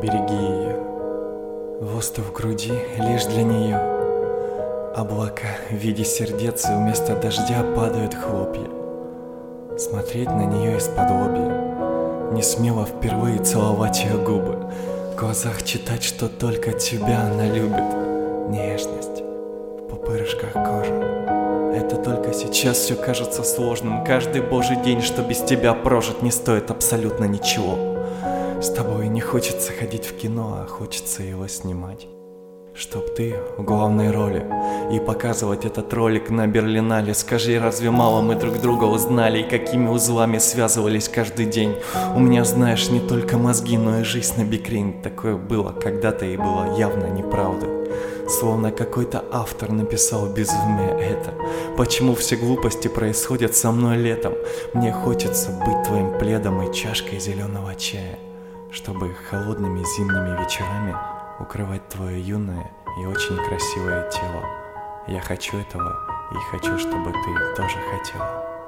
береги ее. Воздух в груди лишь для нее. Облака в виде сердец, и вместо дождя падают хлопья. Смотреть на нее из-под лобья, не смело впервые целовать ее губы. В глазах читать, что только тебя она любит. Нежность в пупырышках кожи. Это только сейчас все кажется сложным. Каждый божий день, что без тебя прожит, не стоит абсолютно ничего. С тобой не хочется ходить в кино, а хочется его снимать. Чтоб ты в главной роли и показывать этот ролик на Берлинале. Скажи, разве мало мы друг друга узнали и какими узлами связывались каждый день? У меня, знаешь, не только мозги, но и жизнь на бикрень. Такое было когда-то и было явно неправдой. Словно какой-то автор написал безумие это. Почему все глупости происходят со мной летом? Мне хочется быть твоим пледом и чашкой зеленого чая, чтобы холодными зимними вечерами укрывать твое юное и очень красивое тело. Я хочу этого и хочу, чтобы ты тоже хотела.